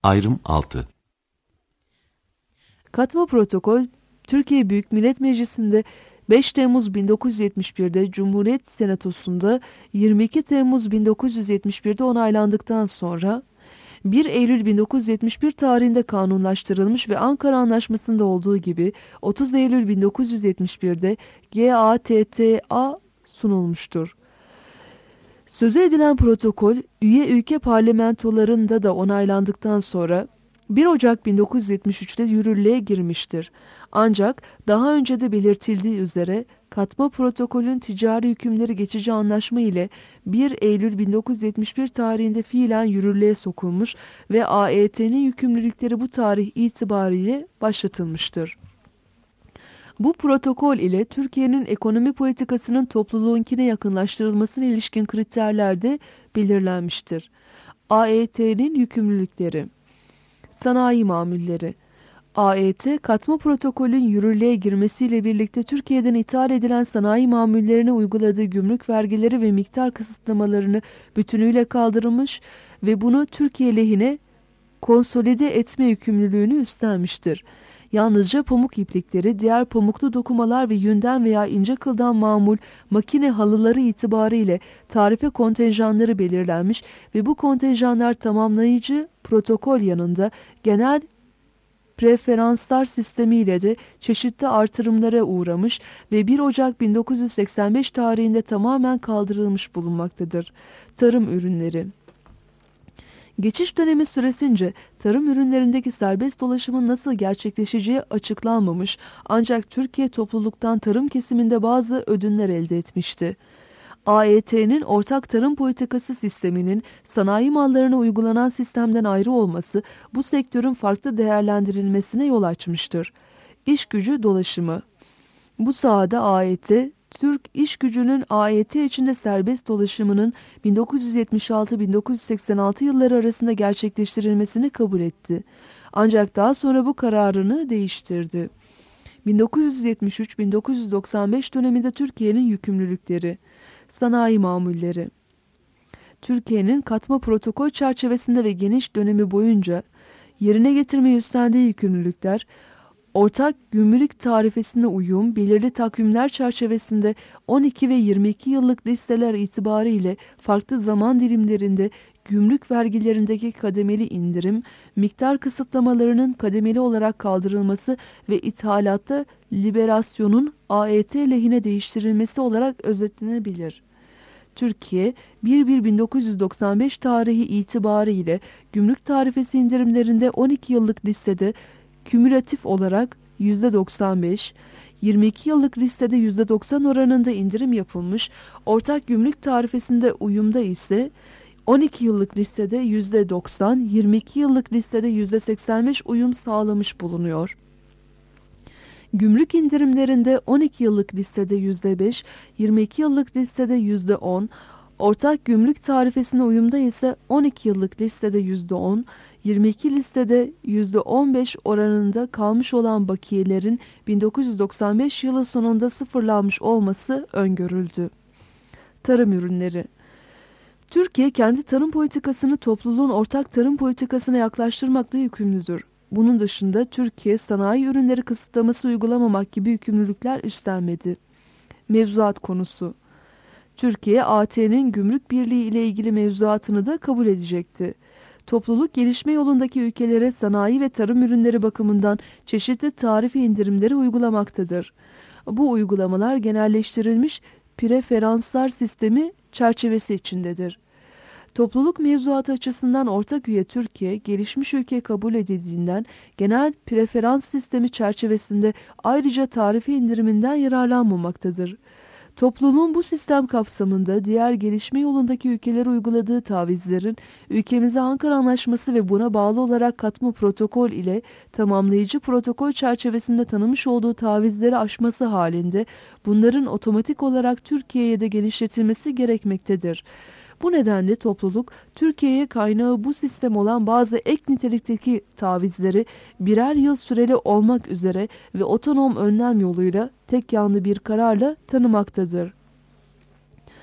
Ayrım 6. Katma protokol, Türkiye Büyük Millet Meclisi'nde 5 Temmuz 1971'de, Cumhuriyet Senatosu'nda 22 Temmuz 1971'de onaylandıktan sonra 1 Eylül 1971 tarihinde kanunlaştırılmış ve Ankara Anlaşması'nda olduğu gibi 30 Eylül 1971'de GATT'a sunulmuştur. Sözü edilen protokol, üye ülke parlamentolarında da onaylandıktan sonra 1 Ocak 1973'te yürürlüğe girmiştir. Ancak daha önce de belirtildiği üzere katma protokolün ticari hükümleri geçici anlaşma ile 1 Eylül 1971 tarihinde fiilen yürürlüğe sokulmuş ve AET'nin yükümlülükleri bu tarih itibariyle başlatılmıştır. Bu protokol ile Türkiye'nin ekonomi politikasının topluluğunkine yakınlaştırılmasına ilişkin kriterler de belirlenmiştir. AET'nin yükümlülükleri, sanayi mamulleri. AET, katma protokolün yürürlüğe girmesiyle birlikte Türkiye'den ithal edilen sanayi mamullerine uyguladığı gümrük vergileri ve miktar kısıtlamalarını bütünüyle kaldırmış ve bunu Türkiye lehine konsolide etme yükümlülüğünü üstlenmiştir. Yalnızca pamuk iplikleri, diğer pamuklu dokumalar ve yünden veya ince kıldan mamul makine halıları itibariyle tarife kontenjanları belirlenmiş ve bu kontenjanlar tamamlayıcı protokol yanında genel preferanslar sistemiyle de çeşitli artırımlara uğramış ve 1 Ocak 1985 tarihinde tamamen kaldırılmış bulunmaktadır. Tarım ürünleri. Geçiş dönemi süresince tarım ürünlerindeki serbest dolaşımın nasıl gerçekleşeceği açıklanmamış, ancak Türkiye topluluktan tarım kesiminde bazı ödünler elde etmişti. AET'nin ortak tarım politikası sisteminin sanayi mallarına uygulanan sistemden ayrı olması bu sektörün farklı değerlendirilmesine yol açmıştır. İş gücü dolaşımı. Bu sahada AET, Türk iş gücünün AET içinde serbest dolaşımının 1976-1986 yılları arasında gerçekleştirilmesini kabul etti. Ancak daha sonra bu kararını değiştirdi. 1973-1995 döneminde Türkiye'nin yükümlülükleri, sanayi mamulleri. Türkiye'nin katma protokol çerçevesinde ve geniş dönemi boyunca yerine getirmeyi üstlendiği yükümlülükler, ortak gümrük tarifesine uyum, belirli takvimler çerçevesinde 12 ve 22 yıllık listeler itibariyle farklı zaman dilimlerinde gümrük vergilerindeki kademeli indirim, miktar kısıtlamalarının kademeli olarak kaldırılması ve ithalatta liberasyonun AET lehine değiştirilmesi olarak özetlenebilir. Türkiye 1-1-1995 tarihi itibariyle gümrük tarifesi indirimlerinde 12 yıllık listede kümülatif olarak %95, 22 yıllık listede %90 oranında indirim yapılmış, ortak gümrük tarifesinde uyumda ise 12 yıllık listede %90, 22 yıllık listede %85 uyum sağlamış bulunuyor. Gümrük indirimlerinde 12 yıllık listede %5, 22 yıllık listede %10, ortak gümrük tarifesine uyumda ise 12 yıllık listede %10, 22 listede %15 oranında kalmış olan bakiyelerin 1995 yılı sonunda sıfırlanmış olması öngörüldü. Tarım ürünleri. Türkiye kendi tarım politikasını topluluğun ortak tarım politikasına yaklaştırmakla yükümlüdür. Bunun dışında Türkiye sanayi ürünleri kısıtlaması uygulamamak gibi yükümlülükler üstlenmedi. Mevzuat konusu. Türkiye AT'nin gümrük birliği ile ilgili mevzuatını da kabul edecekti. Topluluk gelişme yolundaki ülkelere sanayi ve tarım ürünleri bakımından çeşitli tarife indirimleri uygulamaktadır. Bu uygulamalar genelleştirilmiş preferanslar sistemi çerçevesi içindedir. Topluluk mevzuatı açısından ortak üye Türkiye, gelişmiş ülke kabul edildiğinden genel preferans sistemi çerçevesinde ayrıca tarife indiriminden yararlanmamaktadır. Topluluğun bu sistem kapsamında diğer gelişme yolundaki ülkelere uyguladığı tavizlerin ülkemize Ankara Anlaşması ve buna bağlı olarak katma protokol ile tamamlayıcı protokol çerçevesinde tanımış olduğu tavizleri aşması halinde bunların otomatik olarak Türkiye'ye de genişletilmesi gerekmektedir. Bu nedenle topluluk Türkiye'ye kaynağı bu sistem olan bazı ek nitelikteki tavizleri birer yıl süreli olmak üzere ve otonom önlem yoluyla tek yanlı bir kararla tanımaktadır.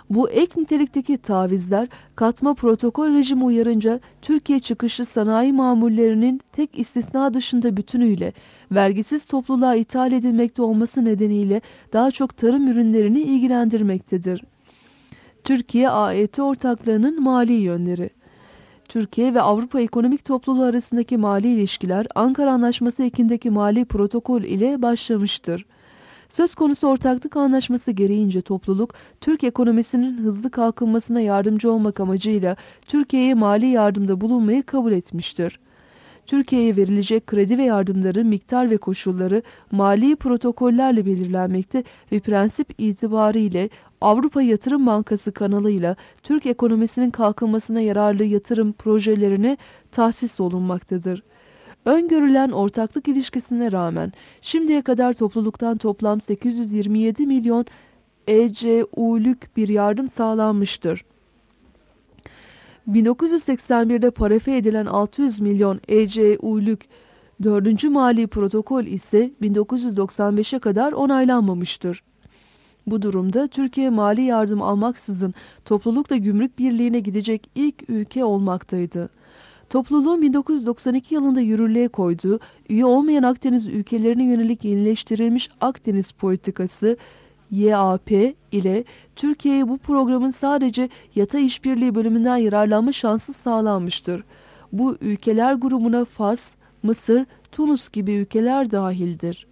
Bu ek nitelikteki tavizler katma protokol rejimi uyarınca Türkiye çıkışlı sanayi mamullerinin tek istisna dışında bütünüyle vergisiz topluluğa ithal edilmekte olması nedeniyle daha çok tarım ürünlerini ilgilendirmektedir. Türkiye-AET ortaklığının mali yönleri. Türkiye ve Avrupa Ekonomik Topluluğu arasındaki mali ilişkiler Ankara Anlaşması ekindeki mali protokol ile başlamıştır. Söz konusu ortaklık anlaşması gereğince topluluk, Türk ekonomisinin hızlı kalkınmasına yardımcı olmak amacıyla Türkiye'ye mali yardımda bulunmayı kabul etmiştir. Türkiye'ye verilecek kredi ve yardımların miktar ve koşulları mali protokollerle belirlenmekte ve prensip itibariyle Avrupa Yatırım Bankası kanalıyla Türk ekonomisinin kalkınmasına yararlı yatırım projelerine tahsis olunmaktadır. Öngörülen ortaklık ilişkisine rağmen şimdiye kadar topluluktan toplam 827 milyon ECU'lük bir yardım sağlanmıştır. 1981'de parafe edilen 600 milyon ECU'lük 4. Mali Protokol ise 1995'e kadar onaylanmamıştır. Bu durumda Türkiye mali yardım almaksızın toplulukla gümrük birliğine gidecek ilk ülke olmaktaydı. Topluluğun 1992 yılında yürürlüğe koyduğu, üye olmayan Akdeniz ülkelerine yönelik yenileştirilmiş Akdeniz politikası YAP ile Türkiye'ye bu programın sadece yatay işbirliği bölümünden yararlanma şansı sağlanmıştır. Bu ülkeler grubuna Fas, Mısır, Tunus gibi ülkeler dahildir.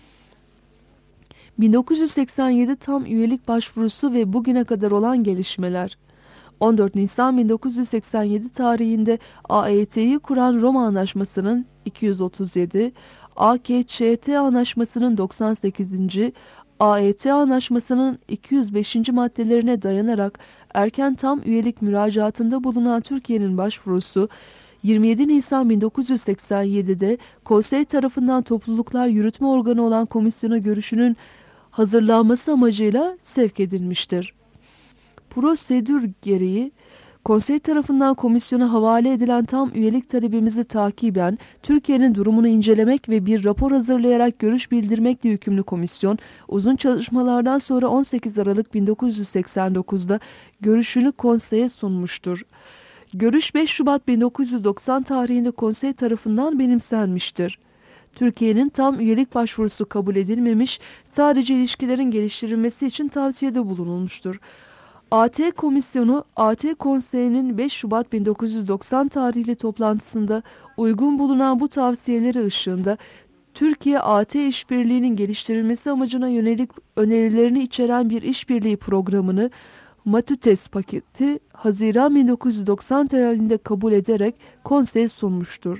1987 tam üyelik başvurusu ve bugüne kadar olan gelişmeler. 14 Nisan 1987 tarihinde AET'yi kuran Roma Anlaşması'nın 237, AKÇT Anlaşması'nın 98. AET Anlaşması'nın 205. maddelerine dayanarak erken tam üyelik müracaatında bulunan Türkiye'nin başvurusu 27 Nisan 1987'de Konsey tarafından topluluklar yürütme organı olan komisyona görüşünün hazırlanması amacıyla sevk edilmiştir. Prosedür gereği Konsey tarafından komisyona havale edilen tam üyelik talebimizi takiben Türkiye'nin durumunu incelemek ve bir rapor hazırlayarak görüş bildirmekle yükümlü komisyon, uzun çalışmalardan sonra 18 Aralık 1989'da görüşünü konseye sunmuştur. Görüş 5 Şubat 1990 tarihinde konsey tarafından benimsenmiştir. Türkiye'nin tam üyelik başvurusu kabul edilmemiş, sadece ilişkilerin geliştirilmesi için tavsiyede bulunulmuştur. AT Komisyonu, AT Konseyi'nin 5 Şubat 1990 tarihli toplantısında uygun bulunan bu tavsiyeleri ışığında Türkiye-AT işbirliğinin geliştirilmesi amacına yönelik önerilerini içeren bir işbirliği programını Matutes paketi Haziran 1990 tarihinde kabul ederek konseye sunmuştur.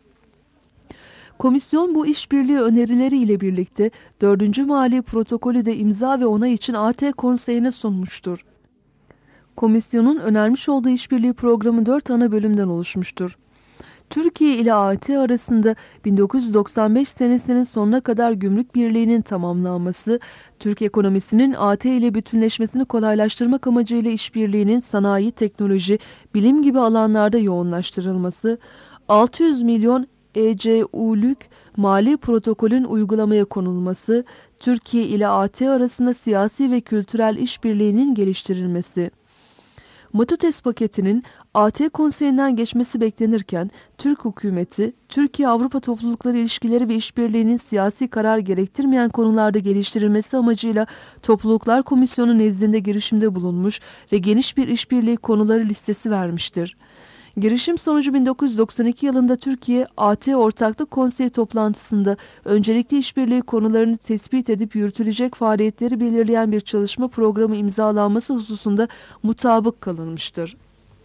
Komisyon bu işbirliği önerileri ile birlikte 4. Mali Protokolü de imza ve onay için AT Konseyi'ne sunmuştur. Komisyonun önermiş olduğu işbirliği programı 4 ana bölümden oluşmuştur. Türkiye ile AT arasında 1995 senesinin sonuna kadar gümrük birliğinin tamamlanması, Türk ekonomisinin AT ile bütünleşmesini kolaylaştırmak amacıyla işbirliğinin sanayi, teknoloji, bilim gibi alanlarda yoğunlaştırılması, 600 milyon ECU'lük mali protokolün uygulamaya konulması, Türkiye ile AT arasında siyasi ve kültürel işbirliğinin geliştirilmesi. Matutes paketinin AT Konseyi'nden geçmesi beklenirken Türk hükümeti, Türkiye-Avrupa toplulukları ilişkileri ve işbirliğinin siyasi karar gerektirmeyen konularda geliştirilmesi amacıyla Topluluklar Komisyonu nezdinde girişimde bulunmuş ve geniş bir işbirliği konuları listesi vermiştir. Girişim sonucu 1992 yılında Türkiye, AT Ortaklık Konseyi toplantısında öncelikli işbirliği konularını tespit edip yürütülecek faaliyetleri belirleyen bir çalışma programı imzalanması hususunda mutabık kalınmıştır.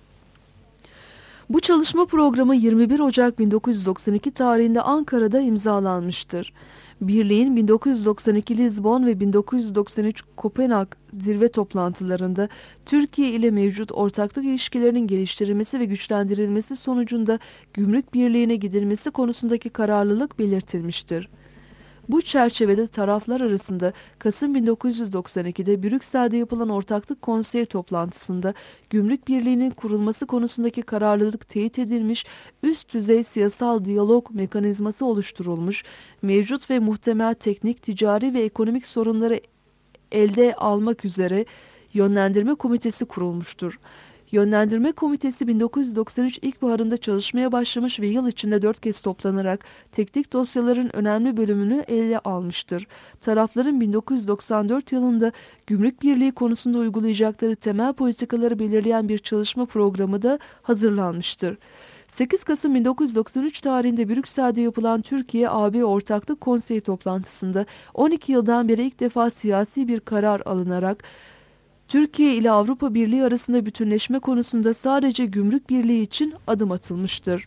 Bu çalışma programı 21 Ocak 1992 tarihinde Ankara'da imzalanmıştır. Birliğin 1992 Lizbon ve 1993 Kopenhag zirve toplantılarında Türkiye ile mevcut ortaklık ilişkilerinin geliştirilmesi ve güçlendirilmesi sonucunda gümrük birliğine gidilmesi konusundaki kararlılık belirtilmiştir. Bu çerçevede taraflar arasında Kasım 1992'de Brüksel'de yapılan Ortaklık Konseyi toplantısında gümrük birliğinin kurulması konusundaki kararlılık teyit edilmiş, üst düzey siyasal diyalog mekanizması oluşturulmuş, mevcut ve muhtemel teknik, ticari ve ekonomik sorunları elde almak üzere Yönlendirme Komitesi kurulmuştur. Yönlendirme Komitesi 1993 ilkbaharında çalışmaya başlamış ve yıl içinde 4 kez toplanarak teknik dosyaların önemli bölümünü ele almıştır. Tarafların 1994 yılında gümrük birliği konusunda uygulayacakları temel politikaları belirleyen bir çalışma programı da hazırlanmıştır. 8 Kasım 1993 tarihinde Brüksel'de yapılan Türkiye-AB Ortaklık Konseyi toplantısında 12 yıldan beri ilk defa siyasi bir karar alınarak Türkiye ile Avrupa Birliği arasında bütünleşme konusunda sadece gümrük birliği için adım atılmıştır.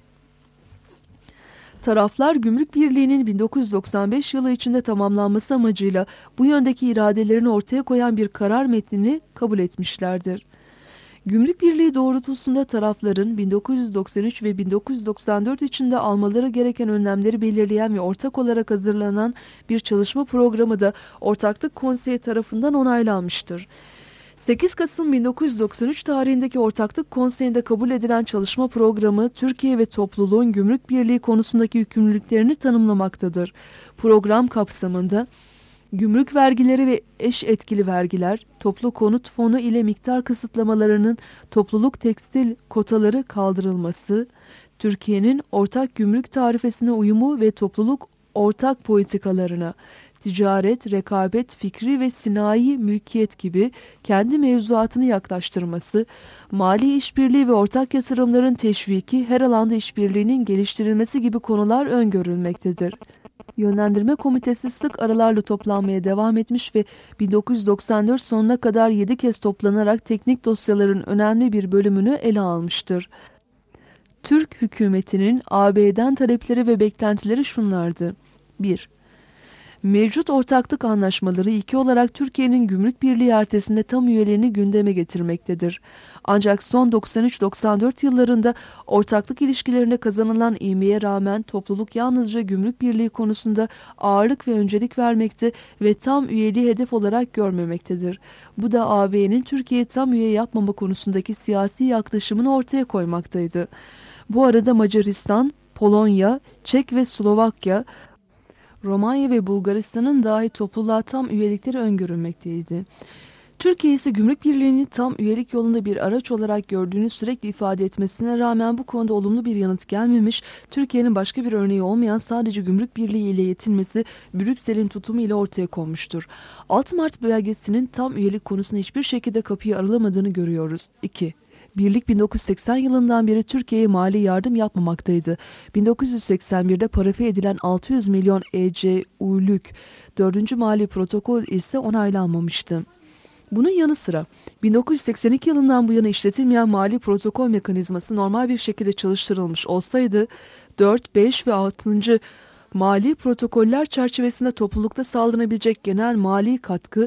Taraflar Gümrük Birliği'nin 1995 yılı içinde tamamlanması amacıyla bu yöndeki iradelerini ortaya koyan bir karar metnini kabul etmişlerdir. Gümrük Birliği doğrultusunda tarafların 1993 ve 1994 içinde almaları gereken önlemleri belirleyen ve ortak olarak hazırlanan bir çalışma programı da Ortaklık Konseyi tarafından onaylanmıştır. 8 Kasım 1993 tarihindeki Ortaklık Konseyi'nde kabul edilen çalışma programı, Türkiye ve topluluğun gümrük birliği konusundaki yükümlülüklerini tanımlamaktadır. Program kapsamında gümrük vergileri ve eş etkili vergiler, toplu konut fonu ile miktar kısıtlamalarının topluluk tekstil kotaları kaldırılması, Türkiye'nin ortak gümrük tarifesine uyumu ve topluluk ortak politikalarına, ticaret, rekabet, fikri ve sinayi mülkiyet gibi kendi mevzuatını yaklaştırması, mali işbirliği ve ortak yatırımların teşviki, her alanda işbirliğinin geliştirilmesi gibi konular öngörülmektedir. Yönlendirme Komitesi sık aralarla toplanmaya devam etmiş ve 1994 sonuna kadar 7 kez toplanarak teknik dosyaların önemli bir bölümünü ele almıştır. Türk hükümetinin AB'den talepleri ve beklentileri şunlardı. 1. Mevcut ortaklık anlaşmaları ilki olarak Türkiye'nin gümrük birliği ertesinde tam üyeliğini gündeme getirmektedir. Ancak son 93-94 yıllarında ortaklık ilişkilerine kazanılan ivmeye rağmen topluluk yalnızca gümrük birliği konusunda ağırlık ve öncelik vermekte ve tam üyeliği hedef olarak görmemektedir. Bu da AB'nin Türkiye'yi tam üye yapmama konusundaki siyasi yaklaşımını ortaya koymaktaydı. Bu arada Macaristan, Polonya, Çek ve Slovakya, Romanya ve Bulgaristan'ın dahi topluluğa tam üyelikleri öngörülmekteydi. Türkiye ise Gümrük Birliği'ni tam üyelik yolunda bir araç olarak gördüğünü sürekli ifade etmesine rağmen bu konuda olumlu bir yanıt gelmemiş, Türkiye'nin başka bir örneği olmayan sadece Gümrük Birliği ile yetinmesi Brüksel'in tutumu ile ortaya konmuştur. 6 Mart belgesinin tam üyelik konusunda hiçbir şekilde kapıyı aralamadığını görüyoruz. 2. Birlik 1980 yılından beri Türkiye'ye mali yardım yapmamaktaydı. 1981'de parafe edilen 600 milyon ECÜ'lük 4. Mali Protokol ise onaylanmamıştı. Bunun yanı sıra 1982 yılından bu yana işletilmeyen mali protokol mekanizması normal bir şekilde çalıştırılmış olsaydı 4, 5 ve 6. mali protokoller çerçevesinde toplulukta sağlanabilecek genel mali katkı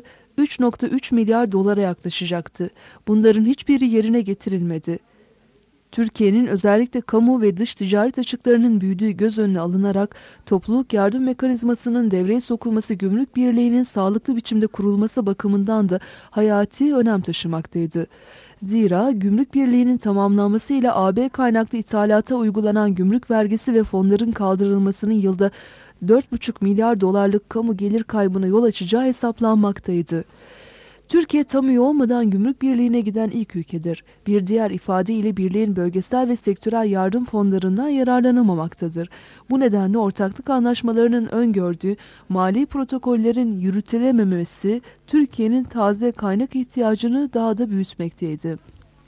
3,3 milyar dolara yaklaşacaktı. Bunların hiçbiri yerine getirilmedi. Türkiye'nin özellikle kamu ve dış ticaret açıklarının büyüdüğü göz önüne alınarak topluluk yardım mekanizmasının devreye sokulması Gümrük Birliği'nin sağlıklı biçimde kurulması bakımından da hayati önem taşımaktaydı. Zira Gümrük Birliği'nin tamamlanmasıyla AB kaynaklı ithalata uygulanan gümrük vergisi ve fonların kaldırılmasının yılda 4,5 milyar dolarlık kamu gelir kaybına yol açacağı hesaplanmaktaydı. Türkiye tam üye olmadan Gümrük Birliği'ne giden ilk ülkedir. Bir diğer ifade ile birliğin bölgesel ve sektörel yardım fonlarından yararlanamamaktadır. Bu nedenle ortaklık anlaşmalarının öngördüğü mali protokollerin yürütülememesi Türkiye'nin taze kaynak ihtiyacını daha da büyütmekteydi.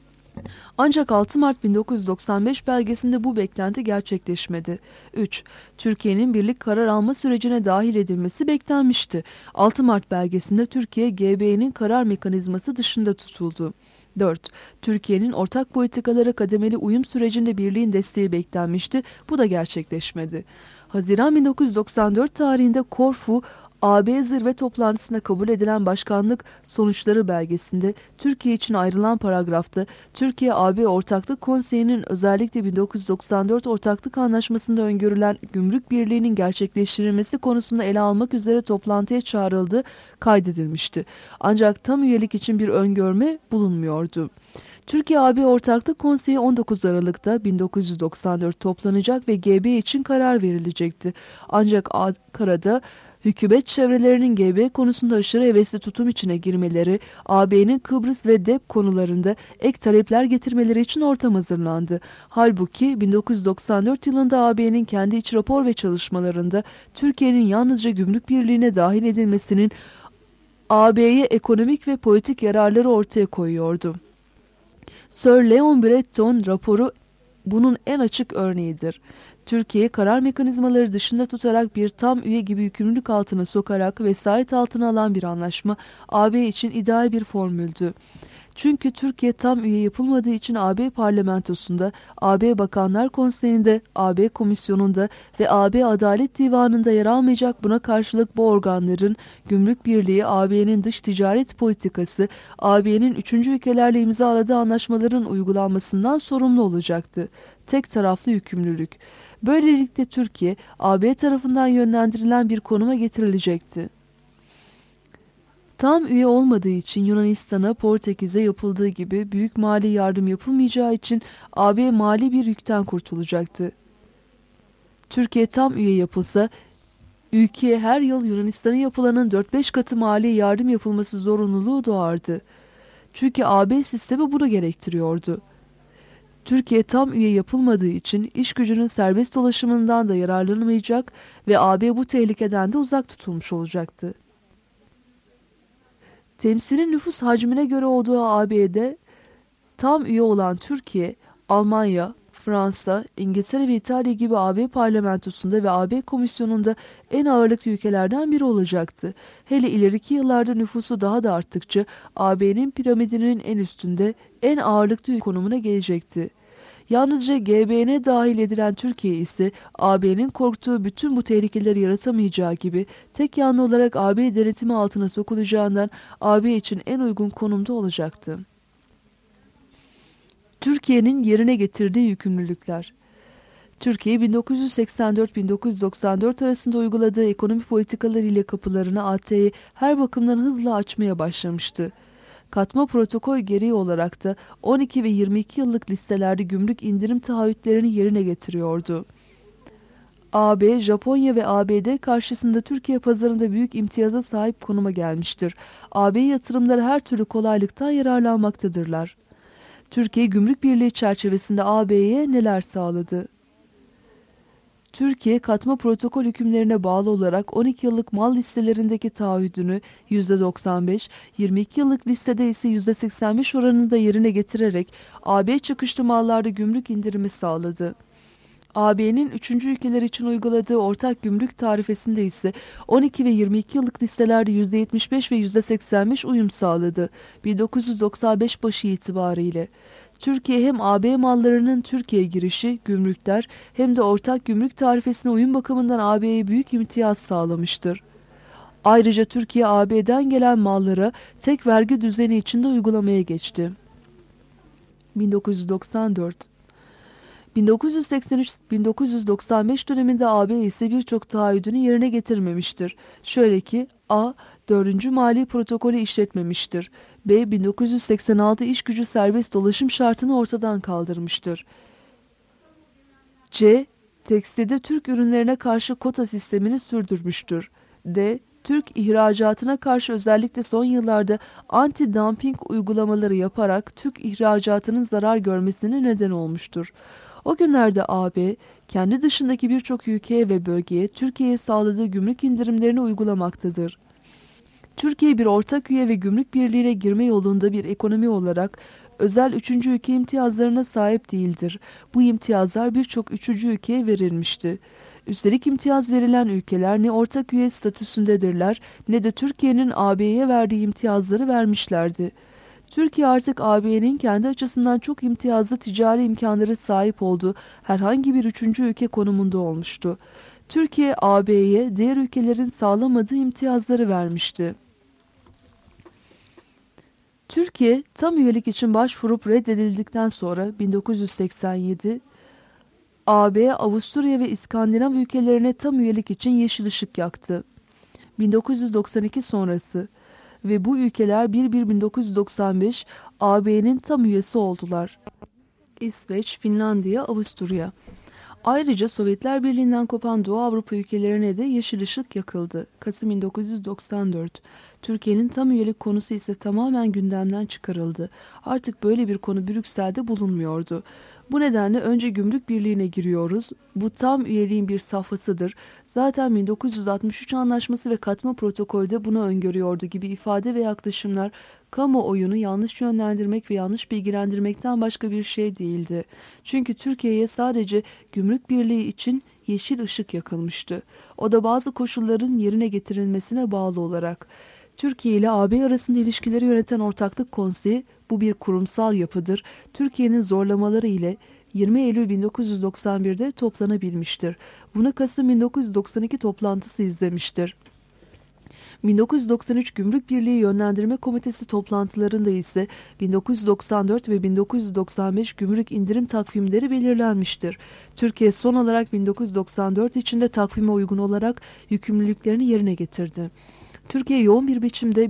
Ancak 6 Mart 1995 belgesinde bu beklenti gerçekleşmedi. 3. Türkiye'nin birlik karar alma sürecine dahil edilmesi beklenmişti. 6 Mart belgesinde Türkiye, GB'nin karar mekanizması dışında tutuldu. 4. Türkiye'nin ortak politikalara kademeli uyum sürecinde birliğin desteği beklenmişti. Bu da gerçekleşmedi. Haziran 1994 tarihinde Korfu, AB zirve toplantısında kabul edilen başkanlık sonuçları belgesinde Türkiye için ayrılan paragrafta Türkiye-AB Ortaklık Konseyi'nin özellikle 1994 Ortaklık Anlaşması'nda öngörülen gümrük birliğinin gerçekleştirilmesi konusunda ele almak üzere toplantıya çağrıldığı kaydedilmişti. Ancak tam üyelik için bir öngörme bulunmuyordu. Türkiye-AB Ortaklık Konseyi 19 Aralık'ta 1994 toplanacak ve GB için karar verilecekti. Ancak Ankara'da Hükümet çevrelerinin GB konusunda aşırı hevesli tutum içine girmeleri, AB'nin Kıbrıs ve DEP konularında ek talepler getirmeleri için ortam hazırlandı. Halbuki 1994 yılında AB'nin kendi iç rapor ve çalışmalarında Türkiye'nin yalnızca gümrük birliğine dahil edilmesinin AB'ye ekonomik ve politik yararları ortaya koyuyordu. Sir Leon Bretton raporu bunun en açık örneğidir. Türkiye karar mekanizmaları dışında tutarak bir tam üye gibi yükümlülük altına sokarak vesayet altına alan bir anlaşma AB için ideal bir formüldü. Çünkü Türkiye tam üye yapılmadığı için AB parlamentosunda, AB Bakanlar Konseyi'nde, AB Komisyonu'nda ve AB Adalet Divanı'nda yer almayacak. Buna karşılık bu organların Gümrük Birliği, AB'nin dış ticaret politikası, AB'nin üçüncü ülkelerle imzaladığı anlaşmaların uygulanmasından sorumlu olacaktı. Tek taraflı yükümlülük. Böylelikle Türkiye, AB tarafından yönlendirilen bir konuma getirilecekti. Tam üye olmadığı için Yunanistan'a, Portekiz'e yapıldığı gibi büyük mali yardım yapılmayacağı için AB mali bir yükten kurtulacaktı. Türkiye tam üye yapılsa, ülkeye her yıl Yunanistan'a yapılanın 4-5 katı mali yardım yapılması zorunluluğu doğardı. Çünkü AB sistemi bunu gerektiriyordu. Türkiye tam üye yapılmadığı için iş gücünün serbest dolaşımından da yararlanamayacak ve AB bu tehlikeden de uzak tutulmuş olacaktı. Temsili nüfus hacmine göre olduğu AB'de tam üye olan Türkiye, Almanya, Fransa, İngiltere ve İtalya gibi AB parlamentosunda ve AB komisyonunda en ağırlıklı ülkelerden biri olacaktı. Hele ileriki yıllarda nüfusu daha da arttıkça AB'nin piramidinin en üstünde, en ağırlıklı ülke konumuna gelecekti. Yalnızca GB'ne dahil edilen Türkiye ise AB'nin korktuğu bütün bu tehlikeleri yaratamayacağı gibi tek yanlı olarak AB denetimi altına sokulacağından AB için en uygun konumda olacaktı. Türkiye'nin yerine getirdiği yükümlülükler. Türkiye 1984-1994 arasında uyguladığı ekonomi politikaları ile kapılarını AT'ye her bakımdan hızla açmaya başlamıştı. Katma protokol gereği olarak da 12 ve 22 yıllık listelerde gümrük indirim taahhütlerini yerine getiriyordu. AB, Japonya ve ABD karşısında Türkiye pazarında büyük imtiyaza sahip konuma gelmiştir. AB yatırımları her türlü kolaylıktan yararlanmaktadırlar. Türkiye Gümrük Birliği çerçevesinde AB'ye neler sağladı? Türkiye, katma protokol hükümlerine bağlı olarak 12 yıllık mal listelerindeki taahhüdünü %95, 22 yıllık listede ise %85 oranında yerine getirerek AB çıkışlı mallarda gümrük indirimi sağladı. AB'nin 3. ülkeler için uyguladığı ortak gümrük tarifesinde ise 12 ve 22 yıllık listelerde %75 ve %85 uyum sağladı. 1995 başı itibariyle. Türkiye hem AB mallarının Türkiye girişi, gümrükler hem de ortak gümrük tarifesine uyum bakımından AB'ye büyük imtiyaz sağlamıştır. Ayrıca Türkiye AB'den gelen mallara tek vergi düzeni içinde uygulamaya geçti. 1994 1983-1995 döneminde AB ise birçok taahhüdünü yerine getirmemiştir. Şöyle ki A. 4. Mali Protokolü işletmemiştir. B. 1986 iş gücü serbest dolaşım şartını ortadan kaldırmıştır. C. Tekstilde Türk ürünlerine karşı kota sistemini sürdürmüştür. D. Türk ihracatına karşı özellikle son yıllarda anti-dumping uygulamaları yaparak Türk ihracatının zarar görmesine neden olmuştur. O günlerde AB, kendi dışındaki birçok ülkeye ve bölgeye Türkiye'ye sağladığı gümrük indirimlerini uygulamaktadır. Türkiye bir ortak üye ve gümrük birliğine girme yolunda bir ekonomi olarak özel 3. ülke imtiyazlarına sahip değildir. Bu imtiyazlar birçok 3. ülkeye verilmişti. Üstelik imtiyaz verilen ülkeler ne ortak üye statüsündedirler ne de Türkiye'nin AB'ye verdiği imtiyazları vermişlerdi. Türkiye artık AB'nin kendi açısından çok imtiyazlı ticari imkanlara sahip olduğu herhangi bir 3. ülke konumunda olmuştu. Türkiye AB'ye diğer ülkelerin sağlamadığı imtiyazları vermişti. Türkiye tam üyelik için başvurup reddedildikten sonra 1987 AB, Avusturya ve İskandinav ülkelerine tam üyelik için yeşil ışık yaktı. 1992 sonrası ve bu ülkeler 1-1-1995 AB'nin tam üyesi oldular. İsveç, Finlandiya, Avusturya. Ayrıca Sovyetler Birliği'nden kopan Doğu Avrupa ülkelerine de yeşil ışık yakıldı. Kasım 1994. Türkiye'nin tam üyelik konusu ise tamamen gündemden çıkarıldı. Artık böyle bir konu Brüksel'de bulunmuyordu. Bu nedenle önce Gümrük Birliği'ne giriyoruz. Bu tam üyeliğin bir safhasıdır. Zaten 1963 Anlaşması ve katma protokolde bunu öngörüyordu gibi ifade ve yaklaşımlar kamuoyunu yanlış yönlendirmek ve yanlış bilgilendirmekten başka bir şey değildi. Çünkü Türkiye'ye sadece Gümrük Birliği için yeşil ışık yakılmıştı. O da bazı koşulların yerine getirilmesine bağlı olarak. Türkiye ile AB arasında ilişkileri yöneten Ortaklık Konseyi, bu bir kurumsal yapıdır. Türkiye'nin zorlamaları ile 20 Eylül 1991'de toplanabilmiştir. Bunu Kasım 1992 toplantısı izlemiştir. 1993 Gümrük Birliği Yönlendirme Komitesi toplantılarında ise 1994 ve 1995 gümrük indirim takvimleri belirlenmiştir. Türkiye son olarak 1994 içinde takvime uygun olarak yükümlülüklerini yerine getirdi. Türkiye yoğun bir biçimde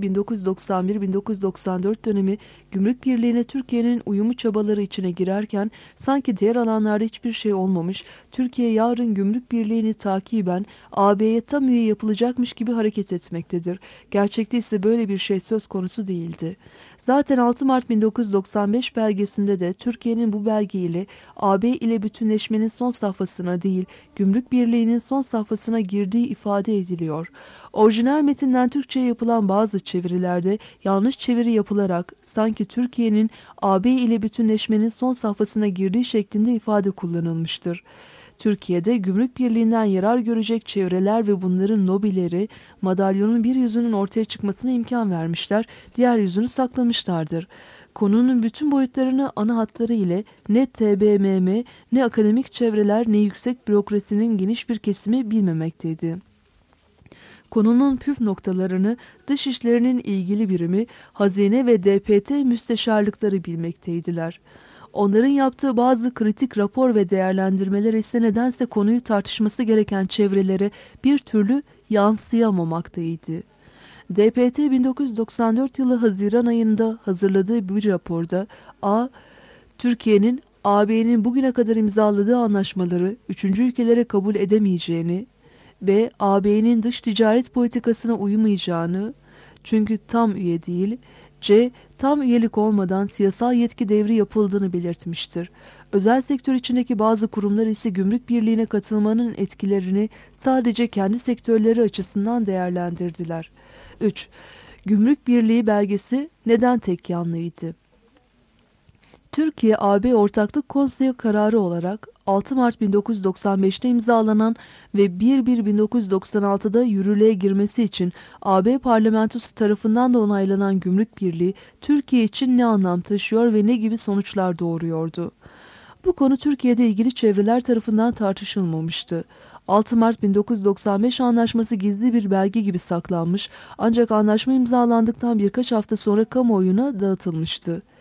1991-1994 dönemi Gümrük Birliği'ne Türkiye'nin uyumu çabaları içine girerken sanki diğer alanlarda hiçbir şey olmamış, Türkiye yarın Gümrük Birliği'ni takiben AB'ye tam üye yapılacakmış gibi hareket etmektedir. Gerçekte ise böyle bir şey söz konusu değildi. Zaten 6 Mart 1995 belgesinde de Türkiye'nin bu belgeyle AB ile bütünleşmenin son safhasına değil, Gümrük Birliği'nin son safhasına girdiği ifade ediliyor. Orijinal metinden Türkçe'ye yapılan bazı çevirilerde yanlış çeviri yapılarak sanki Türkiye'nin AB ile bütünleşmenin son safhasına girdiği şeklinde ifade kullanılmıştır. Türkiye'de Gümrük Birliği'nden yarar görecek çevreler ve bunların lobileri madalyonun bir yüzünün ortaya çıkmasına imkan vermişler, diğer yüzünü saklamışlardır. Konunun bütün boyutlarını ana hatları ile ne TBMM, ne akademik çevreler, ne yüksek bürokrasinin geniş bir kesimi bilmemekteydi. Konunun püf noktalarını Dışişleri'nin ilgili birimi, Hazine ve DPT müsteşarlıkları bilmekteydiler. Onların yaptığı bazı kritik rapor ve değerlendirmeler ise nedense konuyu tartışması gereken çevrelere bir türlü yansıyamamaktaydı. DPT 1994 yılı Haziran ayında hazırladığı bir raporda Türkiye'nin AB'nin bugüne kadar imzaladığı anlaşmaları üçüncü ülkelere kabul edemeyeceğini, B. AB'nin dış ticaret politikasına uymayacağını, çünkü tam üye değil, C. Tam üyelik olmadan siyasal yetki devri yapıldığını belirtmiştir. Özel sektör içindeki bazı kurumlar ise Gümrük Birliği'ne katılmanın etkilerini sadece kendi sektörleri açısından değerlendirdiler. 3. Gümrük Birliği belgesi neden tek yanlıydı? Türkiye-AB Ortaklık Konseyi kararı olarak 6 Mart 1995'te imzalanan ve 1-1-1996'da yürürlüğe girmesi için AB Parlamentosu tarafından da onaylanan Gümrük Birliği, Türkiye için ne anlam taşıyor ve ne gibi sonuçlar doğuruyordu? Bu konu Türkiye'de ilgili çevreler tarafından tartışılmamıştı. 6 Mart 1995 anlaşması gizli bir belge gibi saklanmış, ancak anlaşma imzalandıktan birkaç hafta sonra kamuoyuna dağıtılmıştı.